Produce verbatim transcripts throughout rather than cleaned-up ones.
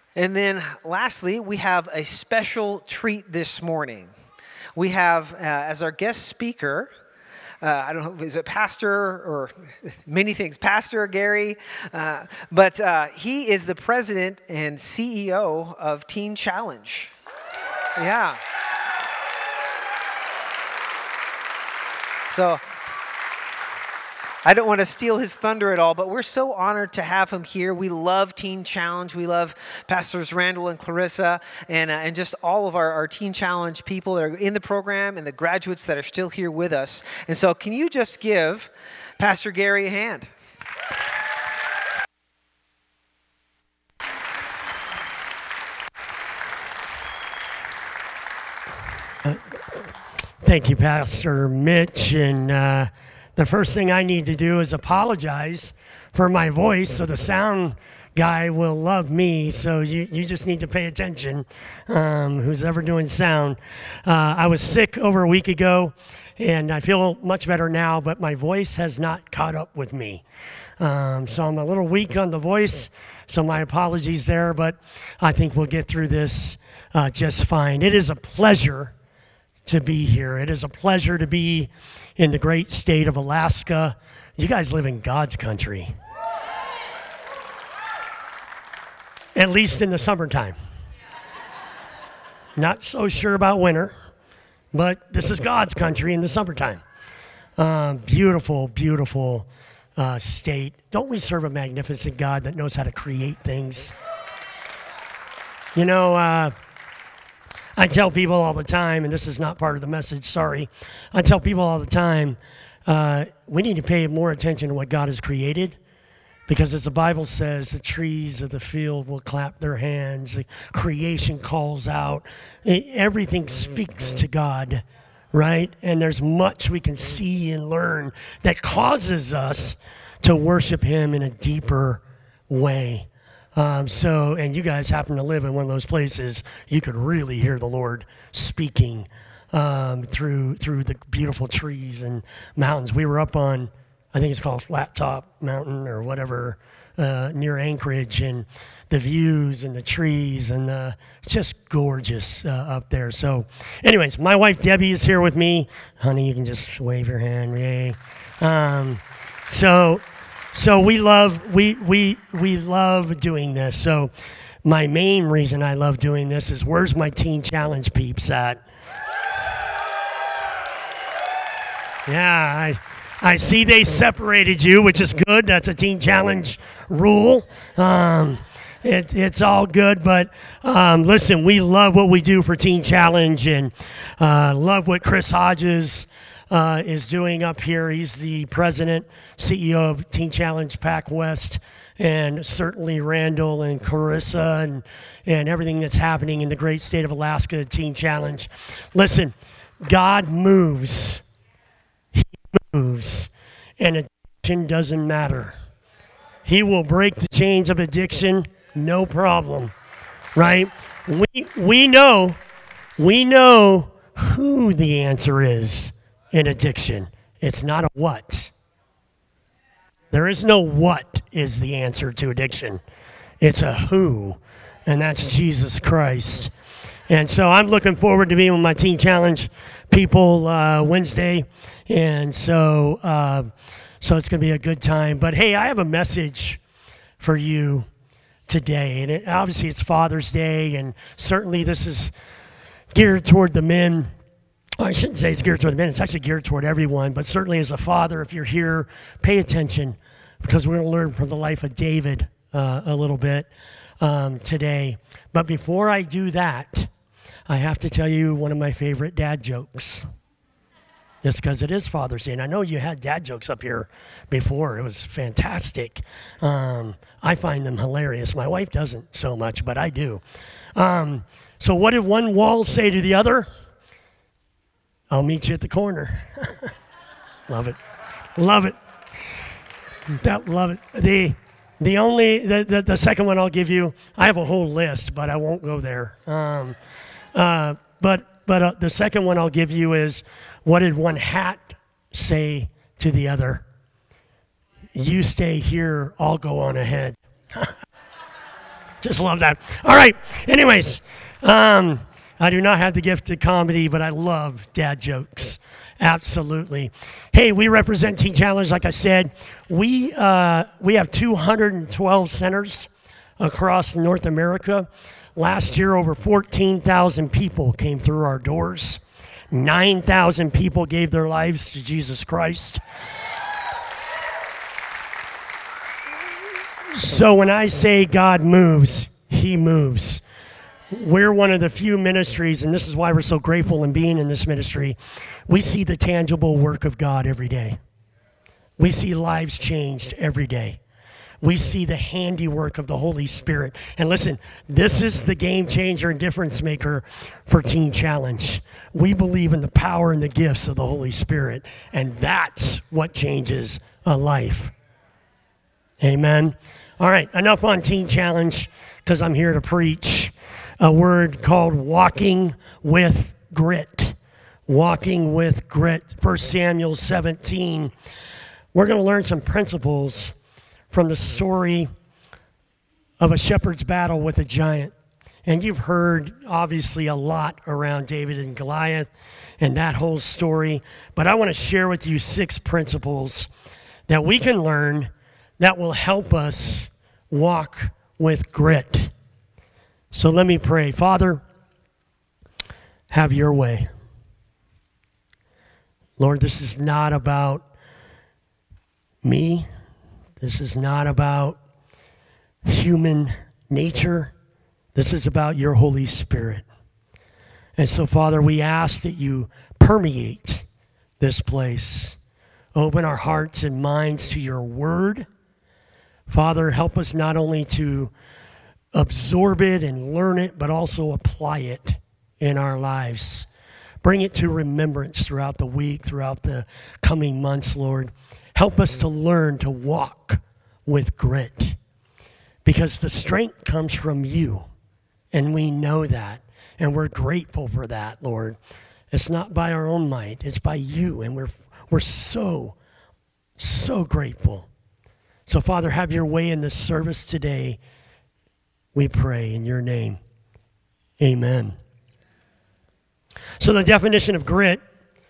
And then lastly, we have a special treat this morning. We have, uh, as our guest speaker, uh, I don't know, is it Pastor or many things, Pastor Gary, uh, but uh, he is the president and C E O of Teen Challenge. Yeah. So I don't want to steal his thunder at all, but we're so honored to have him here. We love Teen Challenge. We love Pastors Randall and Clarissa and, uh, and just all of our, our Teen Challenge people that are in the program and the graduates that are still here with us. And so can you just give Pastor Gary a hand? Uh, thank you, Pastor Mitch. And uh, the first thing I need to do is apologize for my voice, so the sound guy will love me. So you, you just need to pay attention, um, who's ever doing sound. Uh, I was sick over a week ago, and I feel much better now, but my voice has not caught up with me. Um, so I'm a little weak on the voice, so my apologies there, but I think we'll get through this uh, just fine. It is a pleasure to be here. It is a pleasure to be in the great state of Alaska. You guys live in God's country. At least in the summertime. Not so sure about winter, but this is God's country in the summertime. Um, beautiful, beautiful uh, state. Don't we serve a magnificent God that knows how to create things? You know, uh, I tell people all the time, and this is not part of the message, sorry. I tell people all the time, uh, we need to pay more attention to what God has created, because as the Bible says, the trees of the field will clap their hands, the creation calls out, everything speaks to God, right? And there's much we can see and learn that causes us to worship Him in a deeper way. Um, so, and you guys happen to live in one of those places, you could really hear the Lord speaking um, through through the beautiful trees and mountains. We were up on, I think it's called Flat Top Mountain or whatever, uh, near Anchorage, and the views and the trees and the, it's just gorgeous uh, up there. So, anyways, my wife Debbie is here with me. Honey, you can just wave your hand, yay. Um, so. So we love we we we love doing this. So my main reason I love doing this is, where's my Teen Challenge peeps at? Yeah, I I see they separated you, which is good. That's a Teen Challenge rule. Um, it, it's all good, but um, listen, we love what we do for Teen Challenge, and uh, love what Chris Hodges Uh, is doing up here. He's the president, C E O of Teen Challenge Pac West, and certainly Randall and Clarissa and, and everything that's happening in the great state of Alaska, Teen Challenge. Listen, God moves. He moves. And addiction doesn't matter. He will break the chains of addiction, no problem, right? We, we know, we know who the answer is in addiction. It's not a what. There is no what is the answer to addiction. It's a who, and that's Jesus Christ. And so I'm looking forward to being with my Teen Challenge people uh, Wednesday, and so uh, so it's going to be a good time. But hey, I have a message for you today, and it, obviously it's Father's Day, and certainly this is geared toward the men. I shouldn't say it's geared toward the men. It's actually geared toward everyone. But certainly as a father, if you're here, pay attention, because we're going to learn from the life of David uh, a little bit um, today. But before I do that, I have to tell you one of my favorite dad jokes. Just because it is Father's Day. And I know you had dad jokes up here before. It was fantastic. Um, I find them hilarious. My wife doesn't so much, but I do. Um, so what did one wall say to the other? I'll meet you at the corner. Love it. Love it. That, love it. The the only, the, the, the second one I'll give you, I have a whole list, but I won't go there. Um, uh, but but uh, the second one I'll give you is, what did one hat say to the other? You stay here, I'll go on ahead. Just love that. All right. Anyways, um, I do not have the gift of comedy, but I love dad jokes. Absolutely. Hey, we represent Teen Challenge. Like I said, we uh, we have two hundred twelve centers across North America. Last year, over fourteen thousand people came through our doors. nine thousand people gave their lives to Jesus Christ. So when I say God moves, he moves. We're one of the few ministries, and this is why we're so grateful in being in this ministry. We see the tangible work of God every day. We see lives changed every day. We see the handiwork of the Holy Spirit. And listen, this is the game changer and difference maker for Teen Challenge. We believe in the power and the gifts of the Holy Spirit, and that's what changes a life. Amen. All right, enough on Teen Challenge, because I'm here to preach a word called walking with grit. Walking with grit. First Samuel seventeen. We're going to learn some principles from the story of a shepherd's battle with a giant. And you've heard, obviously, a lot around David and Goliath and that whole story. But I want to share with you six principles that we can learn that will help us walk with grit. So let me pray. Father, have your way. Lord, this is not about me. This is not about human nature. This is about your Holy Spirit. And so, Father, we ask that you permeate this place. Open our hearts and minds to your word. Father, help us not only to absorb it and learn it, but also apply it in our lives. Bring it to remembrance throughout the week, throughout the coming months, Lord. Help us to learn to walk with grit, because the strength comes from you, and we know that, and we're grateful for that, Lord. It's not by our own might, it's by you, and we're we're so, so grateful. So, Father, have your way in this service today. We pray in your name. Amen. So the definition of grit,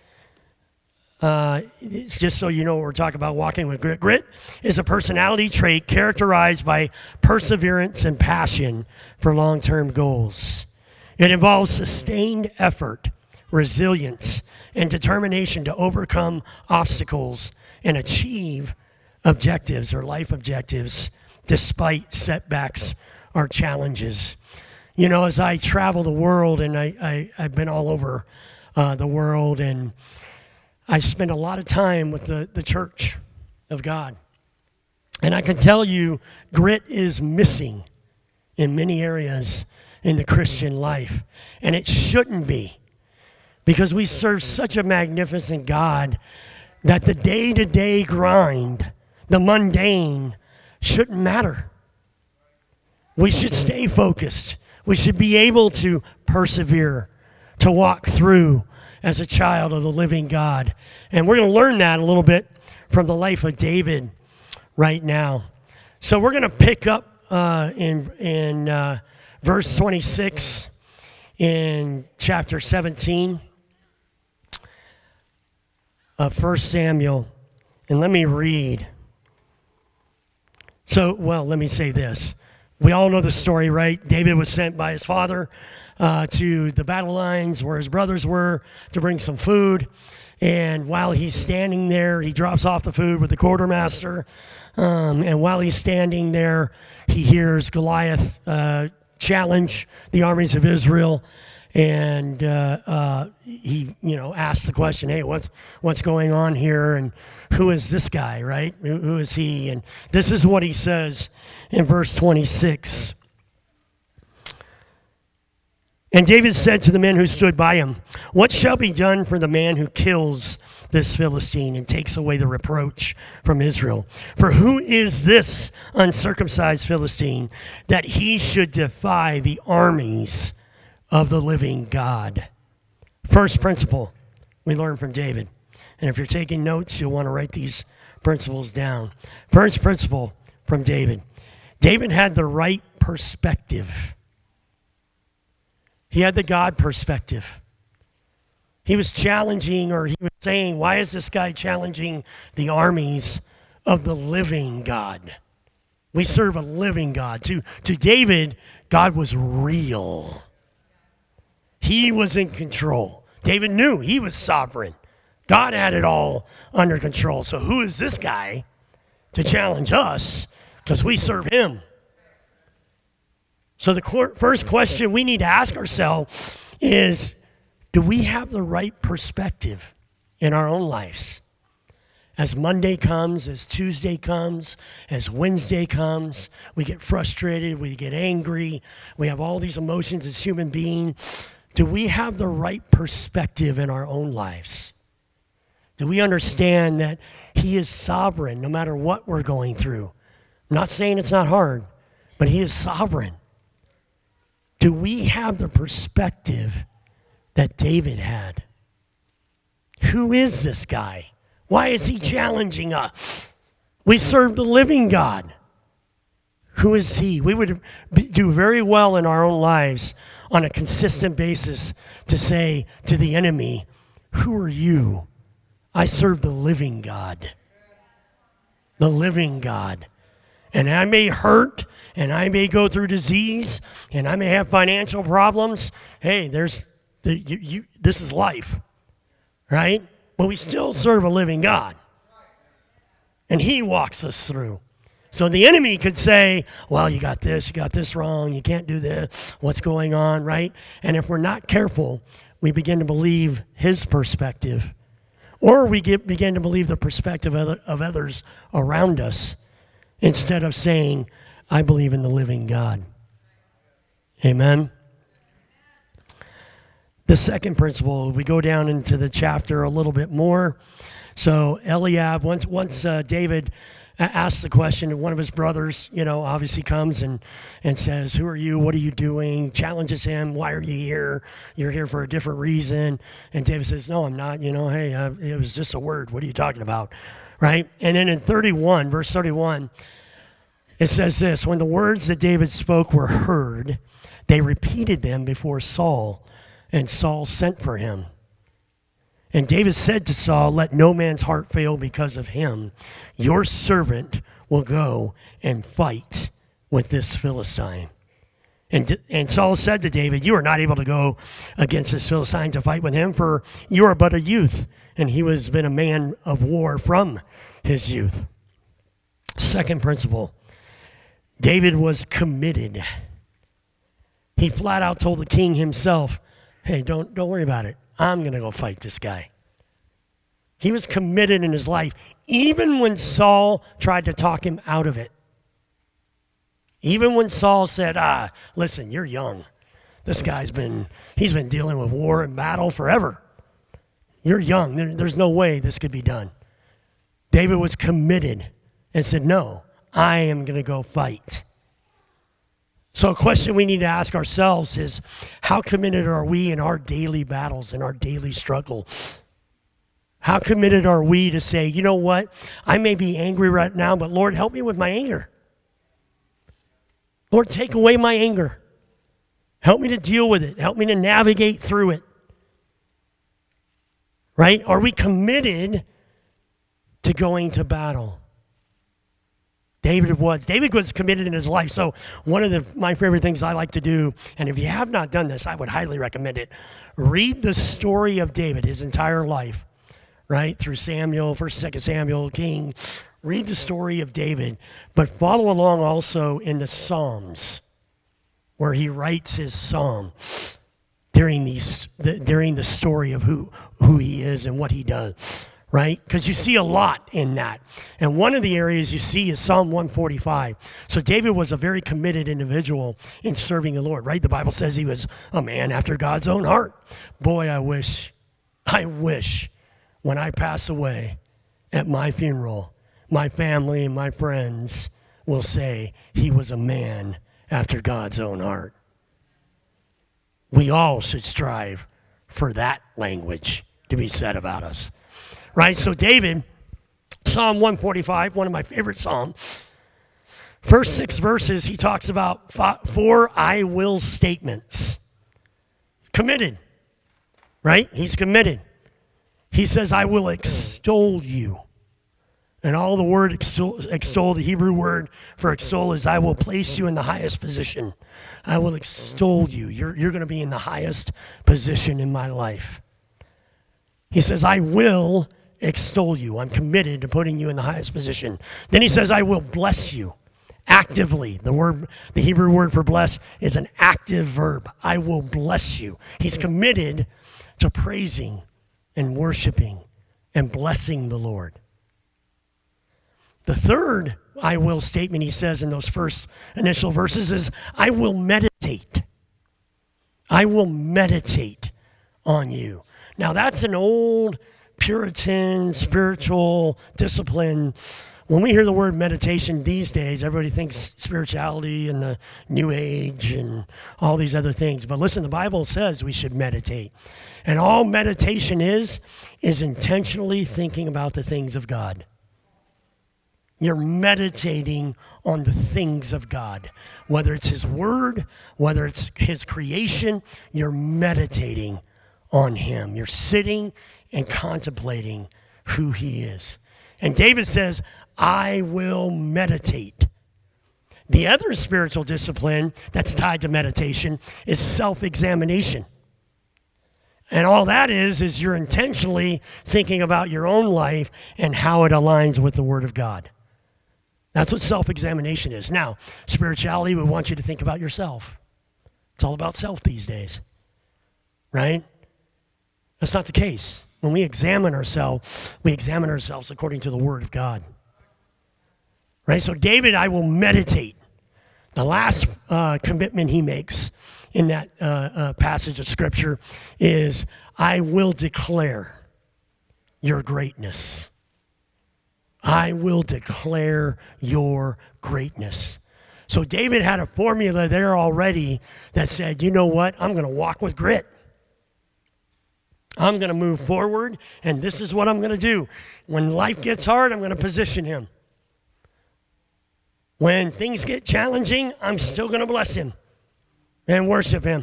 uh, it's just so you know what we're talking about, walking with grit. Grit is a personality trait characterized by perseverance and passion for long-term goals. It involves sustained effort, resilience, and determination to overcome obstacles and achieve objectives or life objectives despite setbacks or challenges. You know, as I travel the world, and I, I, I've been all over uh, the world, and I spend a lot of time with the, the church of God. And I can tell you, grit is missing in many areas in the Christian life. And it shouldn't be, because we serve such a magnificent God that the day-to-day grind, the mundane, shouldn't matter. We should stay focused. We should be able to persevere, to walk through as a child of the living God. And we're going to learn that a little bit from the life of David right now. So we're going to pick up uh, in, in uh, verse twenty-six in chapter seventeen of First Samuel. And let me read. So, well, let me say this. We all know the story, right? David was sent by his father uh, to the battle lines where his brothers were to bring some food. And while he's standing there, he drops off the food with the quartermaster. Um, and while he's standing there, he hears Goliath uh, challenge the armies of Israel. And uh, uh, he, you know, asks the question, hey, what's, what's going on here? And who is this guy, right? Who, who is he? And this is what he says in verse twenty-six. And David said to the men who stood by him, what shall be done for the man who kills this Philistine and takes away the reproach from Israel? For who is this uncircumcised Philistine that he should defy the armies of the living God? First principle we learn from David. And if you're taking notes, you'll want to write these principles down. First principle from David. David had the right perspective. He had the God perspective. He was challenging, or he was saying, why is this guy challenging the armies of the living God? We serve a living God. To, to David, God was real. He was in control. David knew he was sovereign. God had it all under control. So who is this guy to challenge us? Because we serve him. So the first question we need to ask ourselves is, do we have the right perspective in our own lives? As Monday comes, as Tuesday comes, as Wednesday comes, we get frustrated, we get angry, we have all these emotions as human beings. Do we have the right perspective in our own lives? Do we understand that he is sovereign no matter what we're going through? I'm not saying it's not hard, but he is sovereign. Do we have the perspective that David had? Who is this guy? Why is he challenging us? We serve the living God. Who is he? We would do very well in our own lives on a consistent basis to say to the enemy, who are you? I serve the living God. The living God. And I may hurt, and I may go through disease, and I may have financial problems. Hey, there's the, you, you, this is life, right? But we still serve a living God. And he walks us through. So the enemy could say, well, you got this, you got this wrong, you can't do this, what's going on, right? And if we're not careful, we begin to believe his perspective. Or we get, begin to believe the perspective of, of others around us instead of saying, I believe in the living God. Amen? The second principle, we go down into the chapter a little bit more. So Eliab, once once uh, David asks the question, one of his brothers, you know, obviously comes and, and says, who are you? What are you doing? Challenges him. Why are you here? You're here for a different reason. And David says, no, I'm not. You know, hey, uh, it was just a word. What are you talking about? Right? And then in thirty-one, verse thirty-one, it says this, when the words that David spoke were heard, they repeated them before Saul, and Saul sent for him. And David said to Saul, let no man's heart fail because of him. Your servant will go and fight with this Philistine. And, and Saul said to David, you are not able to go against this Philistine to fight with him, for you are but a youth. And he has been a man of war from his youth. Second principle, David was committed. He flat out told the king himself, hey, don't, don't worry about it. I'm going to go fight this guy. He was committed in his life, even when Saul tried to talk him out of it. Even when Saul said, ah, listen, you're young. This guy's been, he's been dealing with war and battle forever. You're young. There, there's no way this could be done. David was committed and said, no, I am going to go fight. So a question we need to ask ourselves is, how committed are we in our daily battles, in our daily struggle? How committed are we to say, you know what, I may be angry right now, but Lord, help me with my anger. Lord, take away my anger. Help me to deal with it. Help me to navigate through it. Right? Are we committed to going to battle? David was. David was committed in his life. So one of the, my favorite things I like to do, and if you have not done this, I would highly recommend it. Read the story of David, his entire life, right? Through Samuel, First, Second Samuel, King. Read the story of David, but follow along also in the Psalms, where he writes his psalm during these the, during the story of who who he is and what he does. Right? Because you see a lot in that. And one of the areas you see is Psalm one forty-five. So David was a very committed individual in serving the Lord, right? The Bible says he was a man after God's own heart. Boy, I wish, I wish when I pass away at my funeral, my family and my friends will say he was a man after God's own heart. We all should strive for that language to be said about us. Right, so David, Psalm one forty-five, one of my favorite psalms, First six verses, he talks about four I will statements. Committed, right? He's committed. He says, I will extol you. And all the word extol, extol, the Hebrew word for extol is I will place you in the highest position. I will extol you. You're, you're going to be in the highest position in my life. He says, I will extol you. I'm committed to putting you in the highest position. Then he says, I will bless you actively. The word, the Hebrew word for bless is an active verb. I will bless you. He's committed to praising and worshiping and blessing the Lord. The third I will statement he says in those first initial verses is, I will meditate. I will meditate on you. Now that's an old Puritan spiritual discipline. When we hear the word meditation these days, everybody thinks spirituality and the New Age and all these other things. But listen, the Bible says we should meditate. And all meditation is, is intentionally thinking about the things of God. You're meditating on the things of God. Whether it's His Word, whether it's His creation, you're meditating on Him. You're sitting and contemplating who He is. And David says, I will meditate. The other spiritual discipline that's tied to meditation is self-examination. And all that is, is you're intentionally thinking about your own life and how it aligns with the Word of God. That's what self-examination is. Now, spirituality would want you to think about yourself. It's all about self these days, right? That's not the case. When we examine ourselves, we examine ourselves according to the Word of God. Right? So David, I will meditate. The last uh, commitment he makes in that uh, uh, passage of Scripture is, I will declare your greatness. I will declare your greatness. So David had a formula there already that said, you know what? I'm going to walk with grit. I'm going to move forward, and this is what I'm going to do. When life gets hard, I'm going to position Him. When things get challenging, I'm still going to bless Him and worship Him.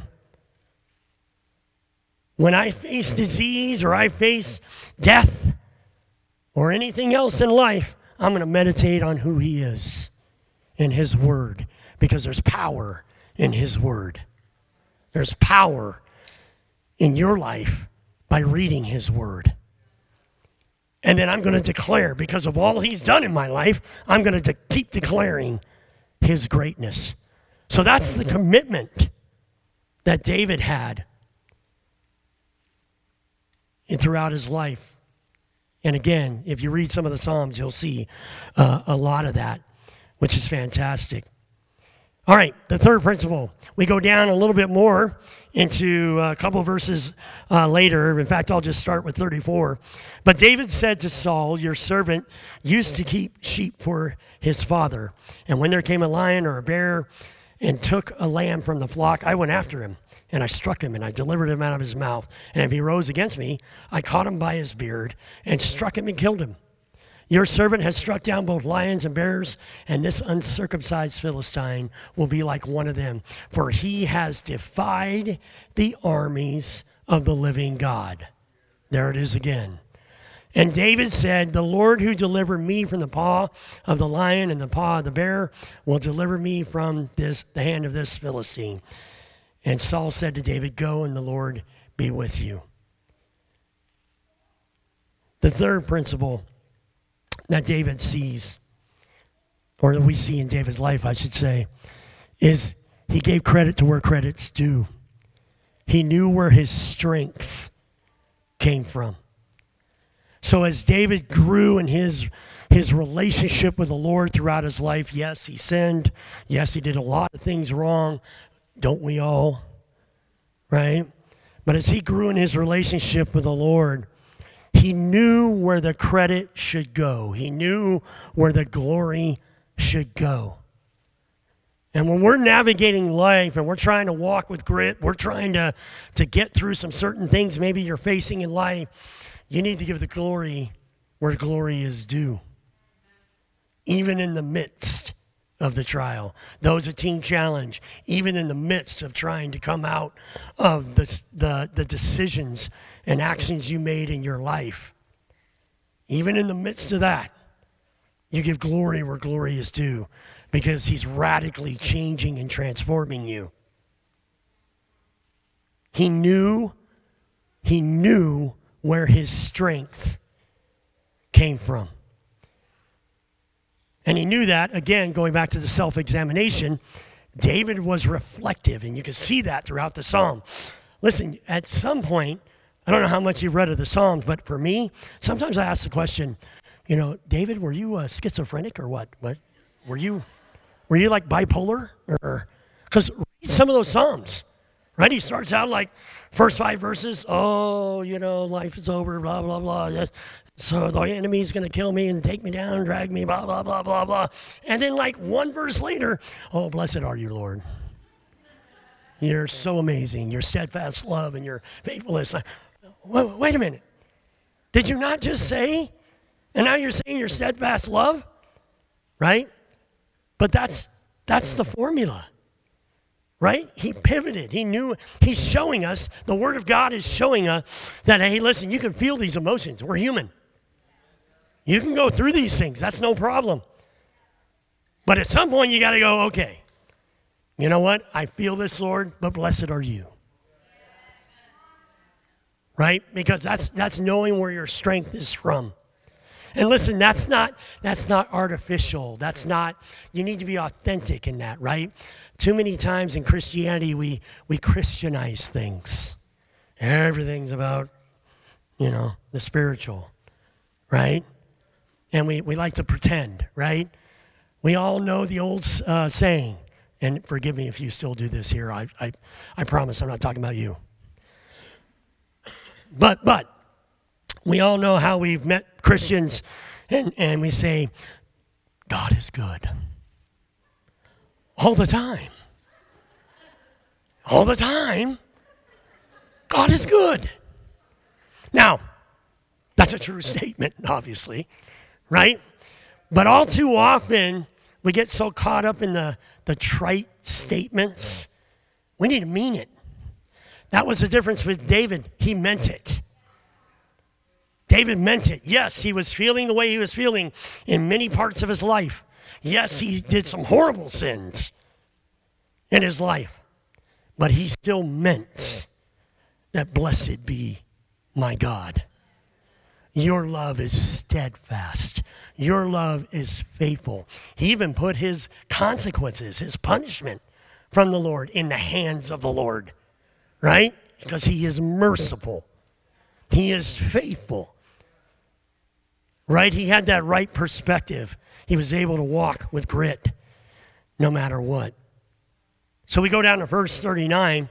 When I face disease or I face death or anything else in life, I'm going to meditate on who He is in His Word, because there's power in His Word. There's power in your life by reading His Word. And then I'm going to declare, because of all He's done in my life, I'm going to de- keep declaring His greatness. So that's the commitment that David had and throughout his life. And again, if you read some of the Psalms, you'll see uh, a lot of that, which is fantastic. All right, the third principle. We go down a little bit more into a couple of verses uh, later. In fact, I'll just start with thirty-four. But David said to Saul, your servant used to keep sheep for his father. And when there came a lion or a bear and took a lamb from the flock, I went after him. And I struck him, and I delivered him out of his mouth. And if he rose against me, I caught him by his beard and struck him and killed him. Your servant has struck down both lions and bears, and this uncircumcised Philistine will be like one of them, for he has defied the armies of the living God. There it is again. And David said, the Lord who delivered me from the paw of the lion and the paw of the bear will deliver me from this the hand of this Philistine. And Saul said to David, go, and the Lord be with you. The third principle that David sees, or that we see in David's life, I should say, is he gave credit to where credit's due. He knew where his strength came from. So as David grew in his, his relationship with the Lord throughout his life, yes, he sinned. Yes, he did a lot of things wrong. Don't we all? Right? But as he grew in his relationship with the Lord, he knew where the credit should go. He knew where the glory should go. And when we're navigating life and we're trying to walk with grit, we're trying to, to get through some certain things maybe you're facing in life, you need to give the glory where glory is due. Even in the midst of the trial. Those at Teen Challenge, even in the midst of trying to come out of the, the, the decisions and actions you made in your life, even in the midst of that, you give glory where glory is due, because he's radically changing and transforming you. He knew, he knew where his strength came from. And he knew that, again, going back to the self-examination, David was reflective, and you can see that throughout the Psalm. Listen, at some point, I don't know how much you've read of the Psalms, but for me, sometimes I ask the question, you know, David, were you uh, schizophrenic or what? What were you? Were you like bipolar? Or because read some of those Psalms, right? He starts out like first five verses. Oh, you know, life is over. Blah blah blah. So the enemy's going to kill me and take me down and drag me, blah, blah, blah, blah, blah. And then like one verse later, oh, blessed are you, Lord. You're so amazing. Your steadfast love and your faithfulness. Wait, wait a minute. Did you not just say, and now you're saying your steadfast love? Right? But that's that's the formula. Right? He pivoted. He knew. He's showing us, the Word of God is showing us that, hey, listen, you can feel these emotions. We're human. You can go through these things. That's no problem. But at some point, you got to go, okay, you know what? I feel this, Lord, but blessed are you. Right? Because that's that's knowing where your strength is from. And listen, that's not that's not artificial. That's not, you need to be authentic in that, right? Too many times in Christianity, we we Christianize things. Everything's about, you know, the spiritual, right? And we, we like to pretend, right? We all know the old uh, saying, and forgive me if you still do this here. I, I I promise I'm not talking about you. But but we all know how we've met Christians and, and we say, God is good. All the time. All the time. God is good. Now, that's a true statement, obviously, right? But all too often, we get so caught up in the, the trite statements. We need to mean it. That was the difference with David. He meant it. David meant it. Yes, he was feeling the way he was feeling in many parts of his life. Yes, he did some horrible sins in his life. But he still meant that blessed be my God. Your love is steadfast. Your love is faithful. He even put his consequences, his punishment from the Lord in the hands of the Lord, right? Because he is merciful. He is faithful, right? He had that right perspective. He was able to walk with grit no matter what. So we go down to verse thirty-nine.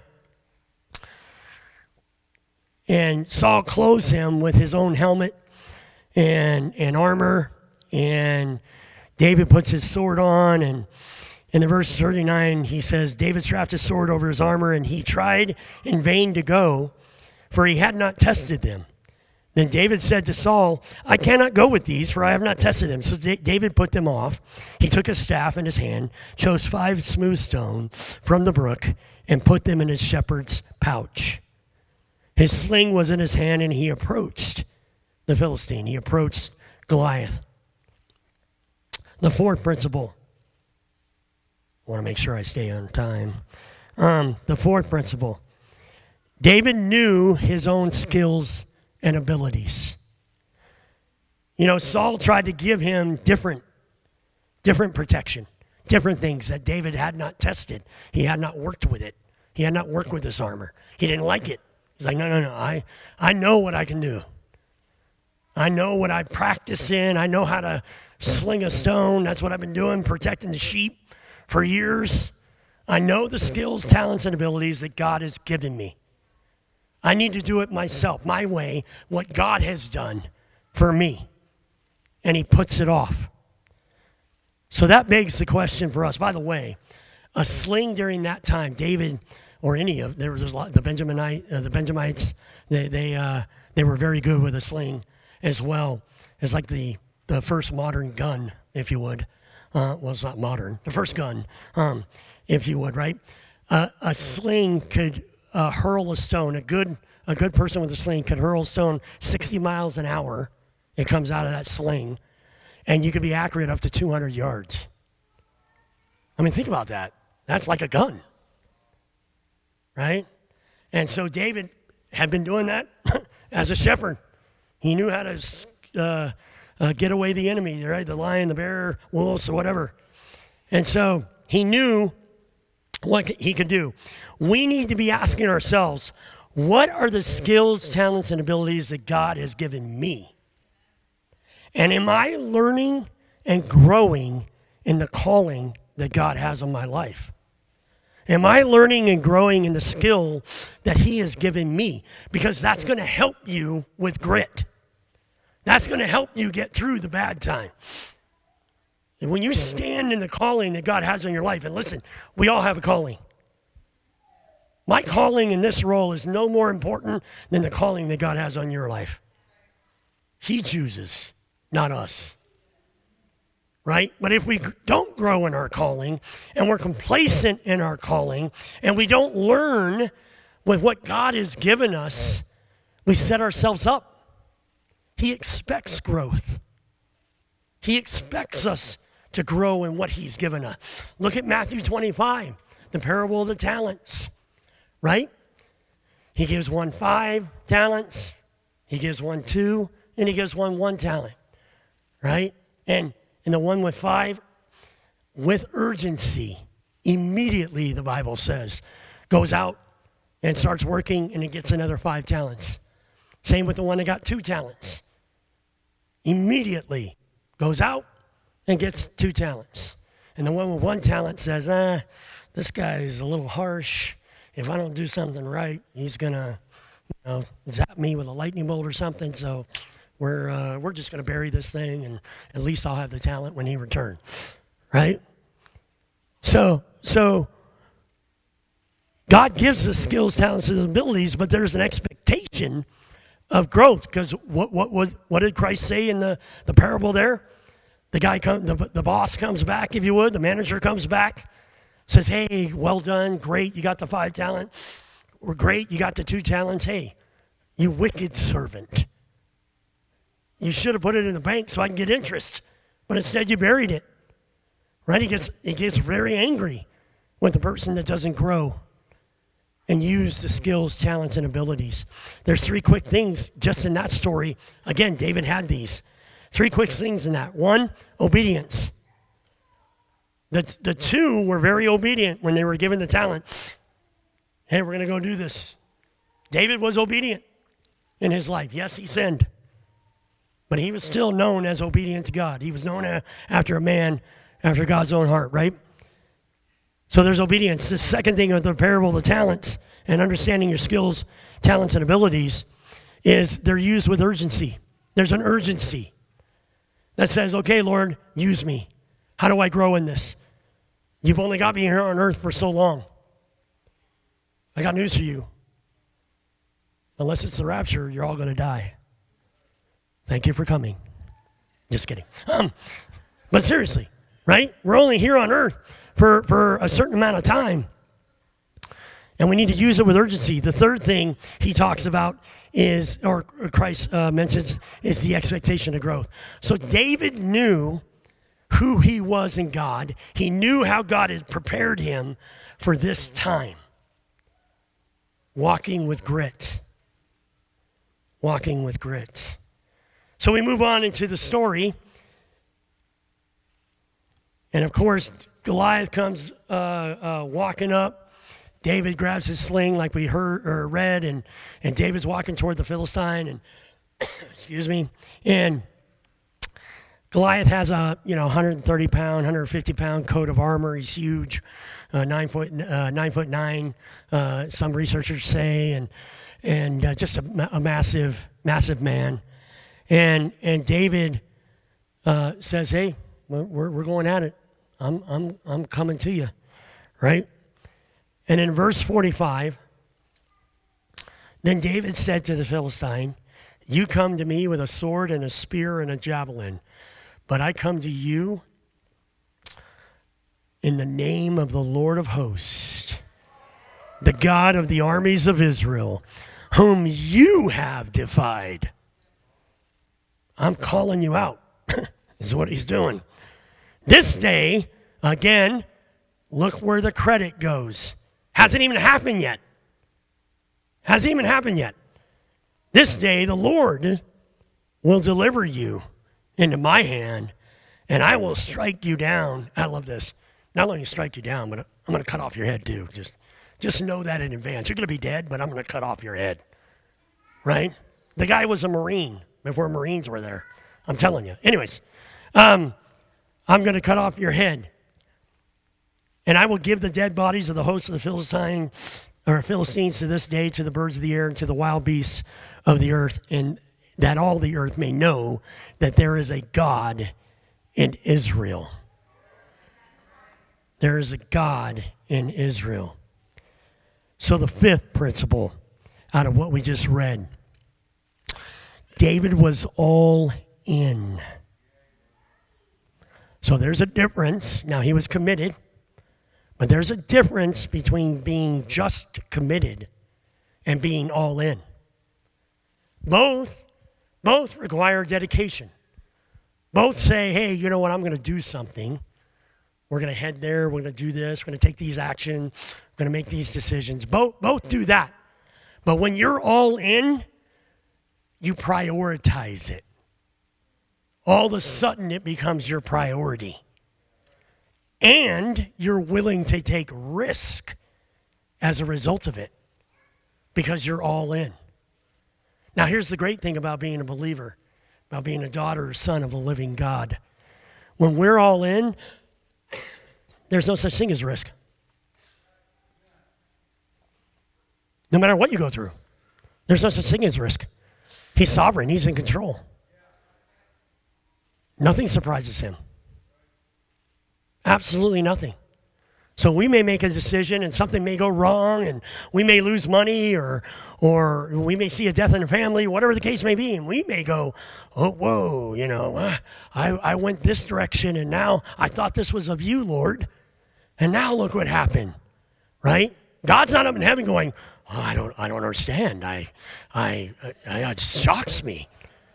And Saul clothes him with his own helmet and, and armor. And David puts his sword on. And in the verse thirty-nine, he says, David strapped his sword over his armor, and he tried in vain to go, for he had not tested them. Then David said to Saul, I cannot go with these, for I have not tested them. So D- David put them off. He took his staff in his hand, chose five smooth stones from the brook, and put them in his shepherd's pouch. His sling was in his hand, and he approached the Philistine. He approached Goliath. The fourth principle. I want to make sure I stay on time. Um, the fourth principle. David knew his own skills and abilities. You know, Saul tried to give him different, different protection, different things that David had not tested. He had not worked with it. He had not worked with this armor. He didn't like it. He's like, no, no, no, I, I know what I can do. I know what I practice in. I know how to sling a stone. That's what I've been doing, protecting the sheep for years. I know the skills, talents, and abilities that God has given me. I need to do it myself, my way, what God has done for me. And he puts it off. So that begs the question for us. By the way, a sling during that time, David, or any of, there was a lot, the Benjaminite, uh, the Benjamites, they they uh, they were very good with a sling as well. It's like the, the first modern gun, if you would. uh, well, it's not modern, the first gun, um, if you would, right? Uh, a sling could uh, hurl a stone. A good, a good person with a sling could hurl a stone sixty miles an hour. It comes out of that sling. And you could be accurate up to two hundred yards. I mean, think about that. That's like a gun, right? And so David had been doing that as a shepherd. He knew how to uh, uh, get away the enemy, right? The lion, the bear, wolves, or whatever. And so he knew what he could do. We need to be asking ourselves, what are the skills, talents, and abilities that God has given me? And am I learning and growing in the calling that God has on my life? Am I learning and growing in the skill that he has given me? Because that's going to help you with grit. That's going to help you get through the bad time. And when you stand in the calling that God has on your life, and listen, we all have a calling. My calling in this role is no more important than the calling that God has on your life. He chooses, not us. Right? But if we don't grow in our calling, and we're complacent in our calling, and we don't learn with what God has given us, we set ourselves up. He expects growth. He expects us to grow in what he's given us. Look at Matthew twenty-five, the parable of the talents, right? He gives one five talents, he gives one two, and he gives one one talent, right? And, and the one with five, with urgency, immediately, the Bible says, goes out and starts working, and he gets another five talents. Same with the one that got two talents. Immediately goes out and gets two talents. And the one with one talent says, ah, this guy's a little harsh. If I don't do something right, he's going to, you know, zap me with a lightning bolt or something. So we're, uh, we're just going to bury this thing, and at least I'll have the talent when he returns, right? So, so God gives us skills, talents, and abilities, but there's an expectation of growth, because what what was what did Christ say in the, the parable there? The guy come, the, the boss comes back, if you would, the manager comes back, says, hey, well done, great, you got the five talent, or great, you got the two talents. Hey, you wicked servant. You should have put it in the bank so I can get interest, but instead you buried it. Right? He gets he gets very angry with the person that doesn't grow and use the skills, talents, and abilities. There's three quick things just in that story. Again, David had these. Three quick things in that. One, obedience. The, the two were very obedient when they were given the talent. Hey, we're going to go do this. David was obedient in his life. Yes, he sinned. But he was still known as obedient to God. He was known a, after a man after God's own heart, right? So there's obedience. The second thing of the parable of the talents and understanding your skills, talents, and abilities is they're used with urgency. There's an urgency that says, okay, Lord, use me. How do I grow in this? You've only got me here on earth for so long. I got news for you. Unless it's the rapture, you're all going to die. Thank you for coming. Just kidding. Um, but seriously, right? We're only here on earth for, for a certain amount of time. And we need to use it with urgency. The third thing he talks about is, or Christ uh, mentions, is the expectation of growth. So David knew who he was in God. He knew how God had prepared him for this time. Walking with grit. Walking with grit. So we move on into the story. And of course, Goliath comes uh, uh, walking up. David grabs his sling like we heard or read, and, and David's walking toward the Philistine, and excuse me, and Goliath has a you know one hundred thirty pound, one hundred fifty pound coat of armor. He's huge, uh, nine foot uh, nine foot nine. Uh, some researchers say, and and uh, just a, a massive massive man, and and David uh, says, "Hey, we're we're going at it. I'm I'm I'm coming to you," right? And in verse forty-five, then David said to the Philistine, "You come to me with a sword and a spear and a javelin, but I come to you in the name of the Lord of hosts, the God of the armies of Israel, whom you have defied. I'm calling you out, is what he's doing. This day, again, look where the credit goes. Hasn't even happened yet. Hasn't even happened yet. This day, the Lord will deliver you into my hand, and I will strike you down. I love this. Not only strike you down, but I'm going to cut off your head too. Just, just know that in advance. You're going to be dead, but I'm going to cut off your head. Right? The guy was a Marine before Marines were there. I'm telling you. Anyways, um, I'm going to cut off your head. And I will give the dead bodies of the hosts of the Philistine, or Philistines to this day to the birds of the air and to the wild beasts of the earth, and that all the earth may know that there is a God in Israel. There is a God in Israel. So the fifth principle out of what we just read, David was all in. So there's a difference. Now, he was committed, but there's a difference between being just committed and being all in. Both, both require dedication. Both say, hey, you know what, I'm going to do something. We're going to head there. We're going to do this. We're going to take these actions. We're going to make these decisions. Both, both do that. But when you're all in, you prioritize it. All of a sudden, it becomes your priority. And you're willing to take risk as a result of it because you're all in. Now, here's the great thing about being a believer, about being a daughter or son of a living God. When we're all in, there's no such thing as risk. No matter what you go through, there's no such thing as risk. He's sovereign. He's in control. Nothing surprises him. Absolutely nothing. So we may make a decision and something may go wrong and we may lose money or or we may see a death in the family, whatever the case may be, and we may go, oh, whoa, you know, uh, I, I went this direction and now I thought this was of you, Lord, and now look what happened, right? God's not up in heaven going, oh, I don't I don't understand. I, I, I, it shocks me.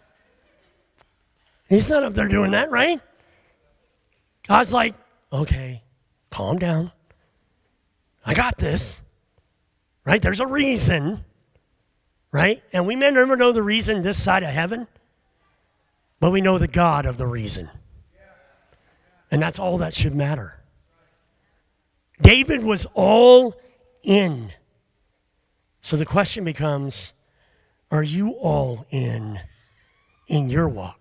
He's not up there doing that, right? God's like, okay, calm down. I got this, right? There's a reason, right? And we may never know the reason this side of heaven, but we know the God of the reason. And that's all that should matter. David was all in. So the question becomes, are you all in in your walk?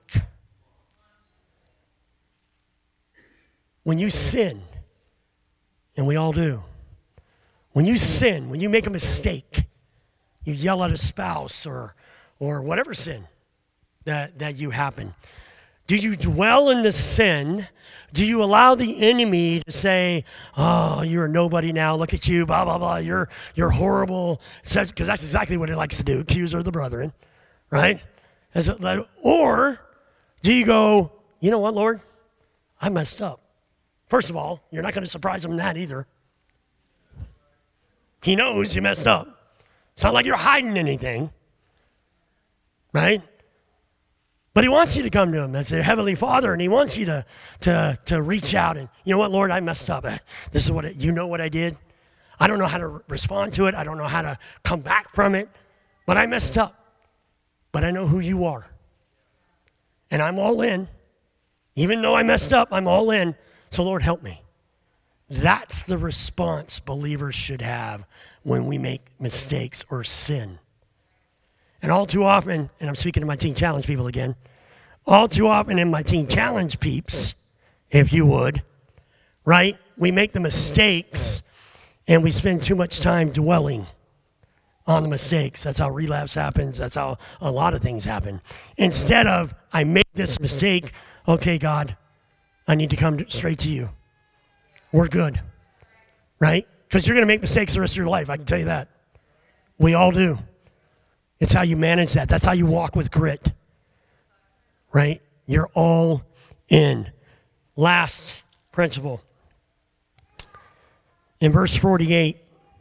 When you sin, and we all do, when you sin, when you make a mistake, you yell at a spouse or or whatever sin that, that you happen, do you dwell in the sin? Do you allow the enemy to say, oh, you're a nobody now, look at you, blah, blah, blah, you're you're horrible, because that's exactly what he likes to do, accuser of the brethren, right? As a, or do you go, you know what, Lord, I messed up. First of all, you're not going to surprise him in that either. He knows you messed up. It's not like you're hiding anything, right? But he wants you to come to him as a heavenly Father, and he wants you to, to, to reach out and, you know what, Lord, I messed up. This is what, it, you know what I did. I don't know how to respond to it. I don't know how to come back from it, but I messed up. But I know who you are. And I'm all in. Even though I messed up, I'm all in. So, Lord, help me. That's the response believers should have when we make mistakes or sin. And all too often, and I'm speaking to my Teen Challenge people again, all too often in my Teen Challenge peeps, if you would, right, we make the mistakes and we spend too much time dwelling on the mistakes. That's how relapse happens. That's how a lot of things happen. Instead of, I made this mistake, okay, God, I need to come straight to you. We're good, right? Because you're going to make mistakes the rest of your life, I can tell you that. We all do. It's how you manage that. That's how you walk with grit, right? You're all in. Last principle. In verse forty-eight,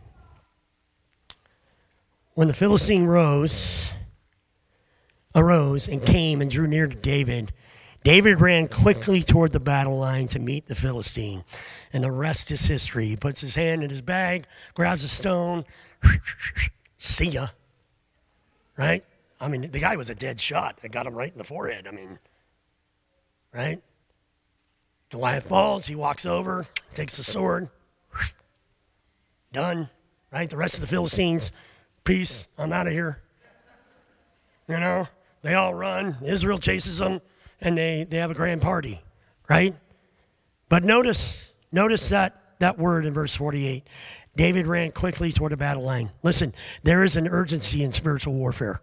when the Philistine rose, arose and came and drew near to David, David ran quickly toward the battle line to meet the Philistine. And the rest is history. He puts his hand in his bag, grabs a stone, see ya. Right? I mean, the guy was a dead shot. I got him right in the forehead. I mean, right? Goliath falls, he walks over, takes the sword, done, right? The rest of the Philistines, peace, I'm out of here. You know, they all run, Israel chases them, and they, they have a grand party, right? But notice, notice that, that word in verse forty-eight. David ran quickly toward the battle line. Listen, there is an urgency in spiritual warfare.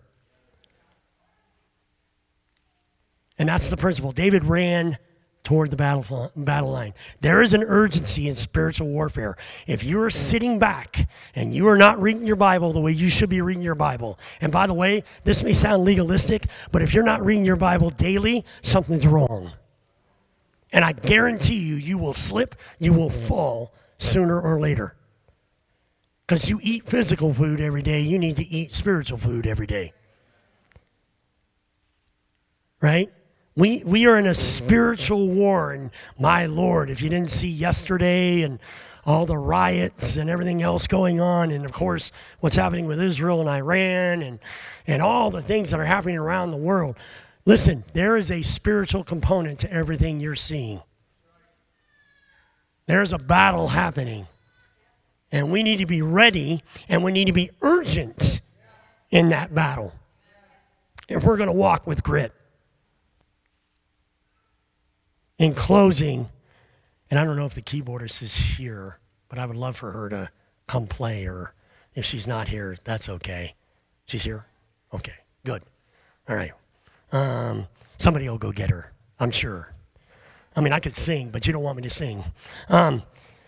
And that's the principle. David ran toward the battle, battle line. There is an urgency in spiritual warfare. If you are sitting back and you are not reading your Bible the way you should be reading your Bible, and by the way, this may sound legalistic, but if you're not reading your Bible daily, something's wrong. And I guarantee you, you will slip, you will fall sooner or later. Because you eat physical food every day, you need to eat spiritual food every day. Right? We we are in a spiritual war, and my Lord, if you didn't see yesterday and all the riots and everything else going on, and of course what's happening with Israel and Iran and, and all the things that are happening around the world, listen, there is a spiritual component to everything you're seeing. There's a battle happening, and we need to be ready, and we need to be urgent in that battle if we're going to walk with grit. In closing, and I don't know if the keyboardist is here, but I would love for her to come play, or if she's not here, that's okay. She's here? Okay, good. All right. Um, somebody will go get her, I'm sure. I mean, I could sing, but you don't want me to sing. Um,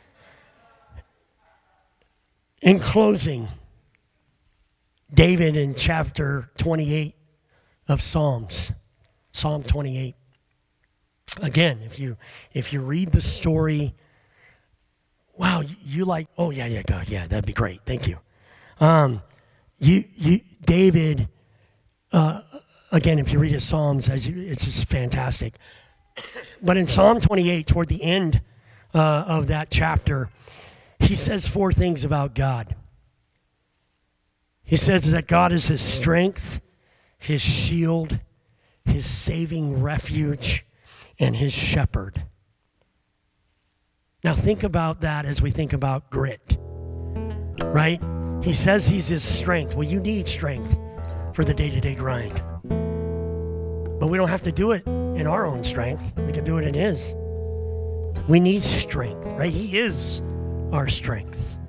in closing, David in chapter twenty-eight of Psalms, Psalm twenty-eight. Again, if you if you read the story, wow, you, you like, oh yeah, yeah, God, yeah, that'd be great. Thank you. Um, you you David, uh, again, if you read his Psalms, as you, it's just fantastic. But in Psalm twenty-eight, toward the end uh, of that chapter, he says four things about God. He says that God is his strength, his shield, his saving refuge, and his shepherd. Now think about that as we think about grit, right? He says he's his strength. Well, you need strength for the day-to-day grind. But we don't have to do it in our own strength. We can do it in his. We need strength, right? He is our strength,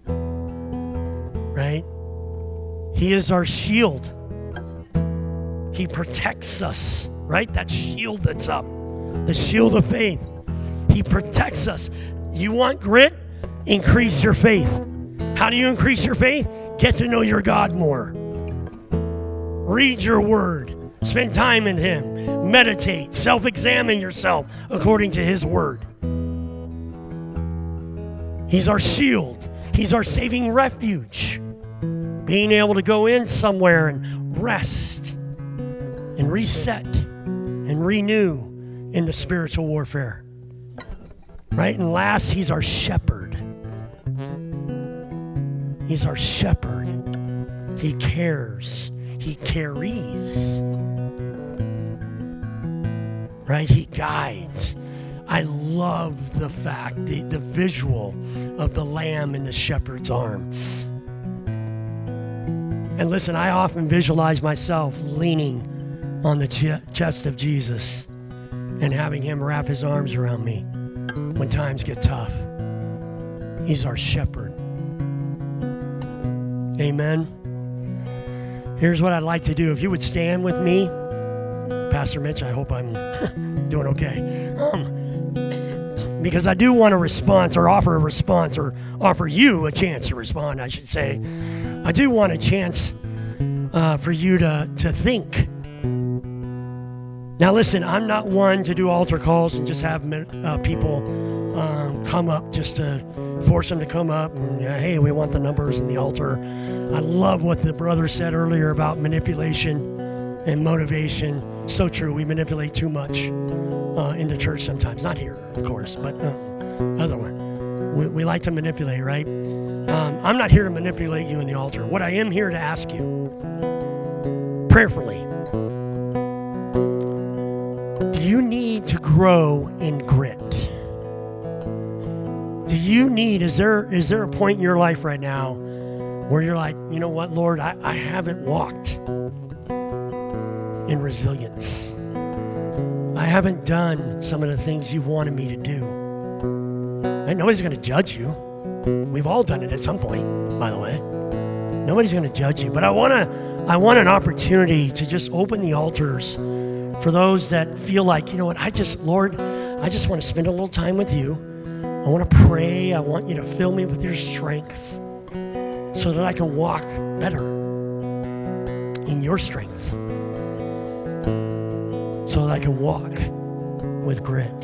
right? He is our shield. He protects us, right? That shield that's up. The shield of faith. He protects us. You want grit? Increase your faith. How do you increase your faith? Get to know your God more. Read your word. Spend time in him. Meditate. Self-examine yourself according to his word. He's our shield. He's our saving refuge. Being able to go in somewhere and rest and reset and renew in the spiritual warfare, right? And last, he's our shepherd. He's our shepherd. He cares. He carries, right? He guides. I love the fact, the, the visual of the lamb in the shepherd's arm. And listen, I often visualize myself leaning on the ch- chest of Jesus and having him wrap his arms around me when times get tough. He's our shepherd. Amen. Here's what I'd like to do. If you would stand with me, Pastor Mitch, I hope I'm doing okay. Um, because I do want a response, or offer a response, or offer you a chance to respond, I should say. I do want a chance uh, for you to, to think. Now listen, I'm not one to do altar calls and just have uh, people um, come up just to force them to come up and, yeah, hey, we want the numbers in the altar. I love what the brother said earlier about manipulation and motivation. So true. We manipulate too much uh, in the church sometimes. Not here, of course, but uh, other one. We, we like to manipulate, right? Um, I'm not here to manipulate you in the altar. What I am here to ask you, prayerfully, do you need to grow in grit? Do you need, is there is there a point in your life right now where you're like, you know what, Lord, I, I haven't walked in resilience. I haven't done some of the things you wanted me to do. And nobody's going to judge you. We've all done it at some point, by the way. Nobody's going to judge you. But I want to, I want an opportunity to just open the altars for those that feel like, you know what, I just, Lord, I just want to spend a little time with you. I want to pray. I want you to fill me with your strength so that I can walk better in your strength. So that I can walk with grit.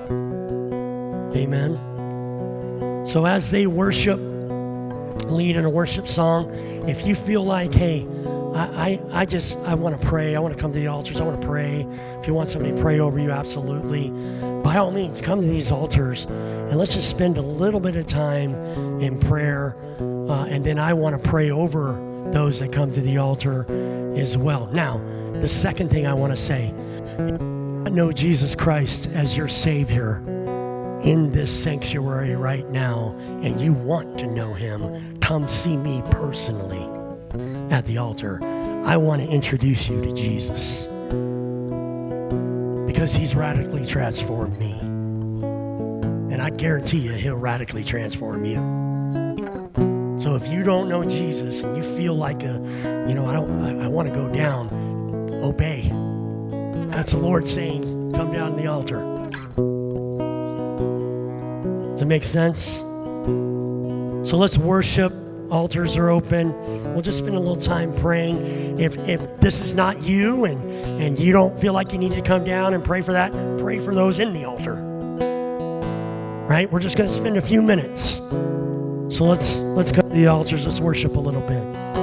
Amen. So as they worship, lead in a worship song, if you feel like, hey, I, I, I just, I want to pray. I want to come to the altars. I want to pray. If you want somebody to pray over you, absolutely. By all means, come to these altars and let's just spend a little bit of time in prayer. Uh, and then I want to pray over those that come to the altar as well. Now, the second thing I want to say, know Jesus Christ as your Savior in this sanctuary right now, and you want to know him, come see me personally at the altar. I want to introduce you to Jesus because he's radically transformed me, and I guarantee you he'll radically transform you. So if you don't know Jesus and you feel like a, you know, I don't, I, I want to go down, obey. That's the Lord saying, come down to the altar. Does it make sense? So let's worship. Altars are open. We'll just spend a little time praying. If if this is not you and, and you don't feel like you need to come down and pray for that, pray for those in the altar. Right? We're just going to spend a few minutes. So let's let's go to the altars. Let's worship a little bit.